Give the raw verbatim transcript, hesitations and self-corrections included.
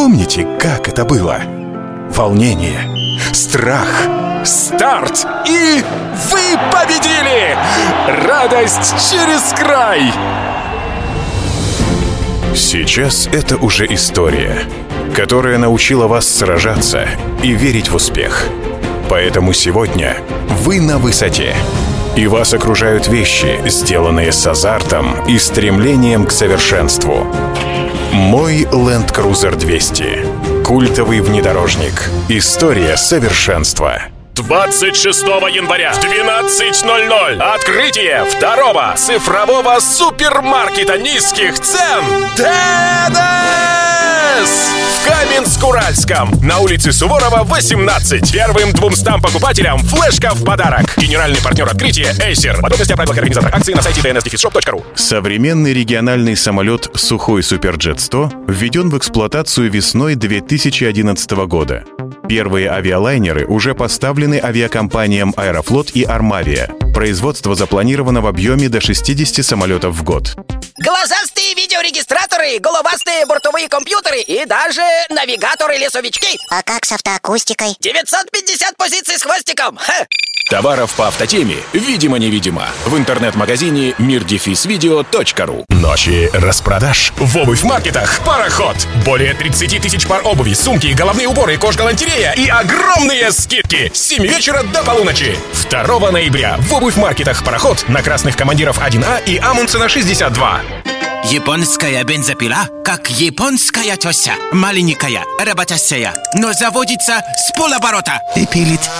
Помните, как это было? Волнение, страх, старт, и вы победили! Радость через край! Сейчас это уже история, которая научила вас сражаться и верить в успех. Поэтому сегодня вы на высоте, и вас окружают вещи, сделанные с азартом и стремлением к совершенству. Мой Land Cruiser двести. Культовый внедорожник. История совершенства. двадцать шестого января в двенадцать ноль ноль открытие второго цифрового супермаркета низких цен Тенес в Каменск-Уральском на улице Суворова, восемнадцать. Первым двумстам покупателям флешка в подарок. Генеральный партнер открытия Acer. Подробности о правилах и организаторах акции на сайте ди эн эс дефис шоп точка ру. Современный региональный самолет Сухой Суперджет сто введен в эксплуатацию весной две тысячи одиннадцатого года. Первые авиалайнеры уже поставлены авиакомпаниям «Аэрофлот» и «Армавия». Производство запланировано в объеме до шестьдесят самолетов в год. Глазастые видеорегистраторы, головастые бортовые компьютеры и даже навигаторы-лесовички. А как с автоакустикой? девятьсот пятьдесят позиций с хвостиком. Ха. Товаров по автотеме видимо-невидимо в интернет-магазине мир дефис видео точка ру. Ночи распродаж в обувь-маркетах «Пароход». Более тридцать тысяч пар обуви, сумки, головные уборы, кожгалантерея и огромные скидки с семи вечера до полуночи. второго ноября в обувь-маркетах «Пароход» на Красных Командиров один А и Амундсена шестьдесят два. Японская бензопила, как японская тёся. Маленькая, работящая, но заводится с полоборота и пилит